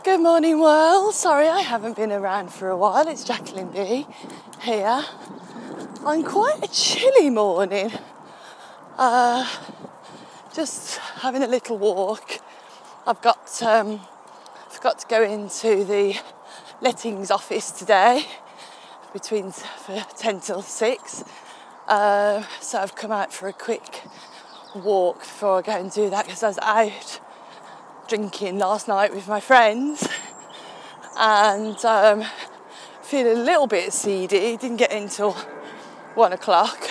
Good morning, world. Sorry I haven't been around for a while. It's Jacqueline B here. On quite a chilly morning. Just having a little walk. I've got forgot to go into the lettings office today for 10 till 6. So I've come out for a quick walk before I go and do that because I was out drinking last night with my friends and feeling a little bit seedy. Didn't get in till 1 o'clock.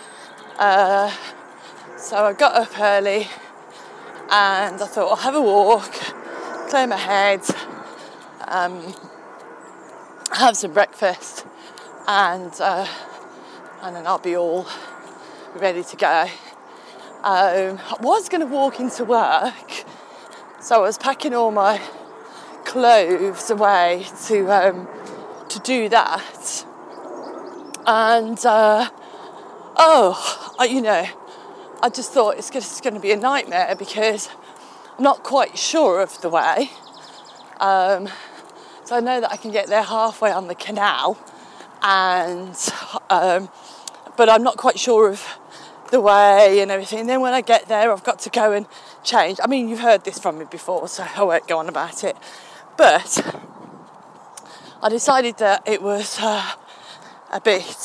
So I got up early and I thought I'll have a walk, clear my head, have some breakfast and then I'll be all ready to go. I was going to walk into work, so I was packing all my clothes away to do that. And I just thought it's going to be a nightmare because I'm not quite sure of the way. So I know that I can get there halfway on the canal, and but I'm not quite sure of the way and everything. And then when I get there, I've got to go and change. I mean, you've heard this from me before, so I won't go on about it. But I decided that it was a bit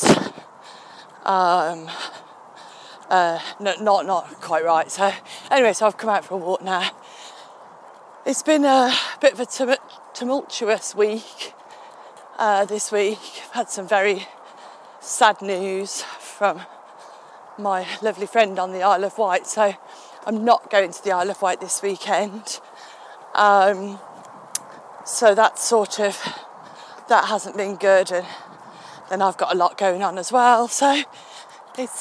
not quite right. So anyway, so I've come out for a walk now. It's been a bit of a tumultuous week this week. I've had some very sad news from my lovely friend on the Isle of Wight, so I'm not going to the Isle of Wight this weekend. So that hasn't been good, and then I've got a lot going on as well. So it's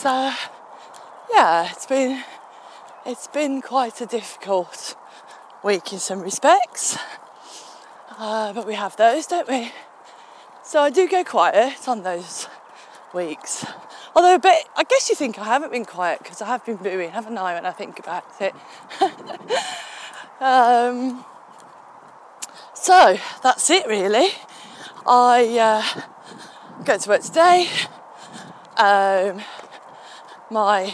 been quite a difficult week in some respects, but we have those, don't we? So I do go quiet on those weeks. Although, I guess you think I haven't been quiet because I have been booing, haven't I, when I think about it. So that's it, really. I go to work today. My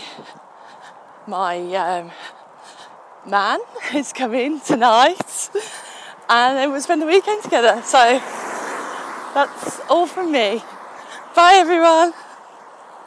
man is coming tonight, and then we'll spend the weekend together. So that's all from me. Bye, everyone.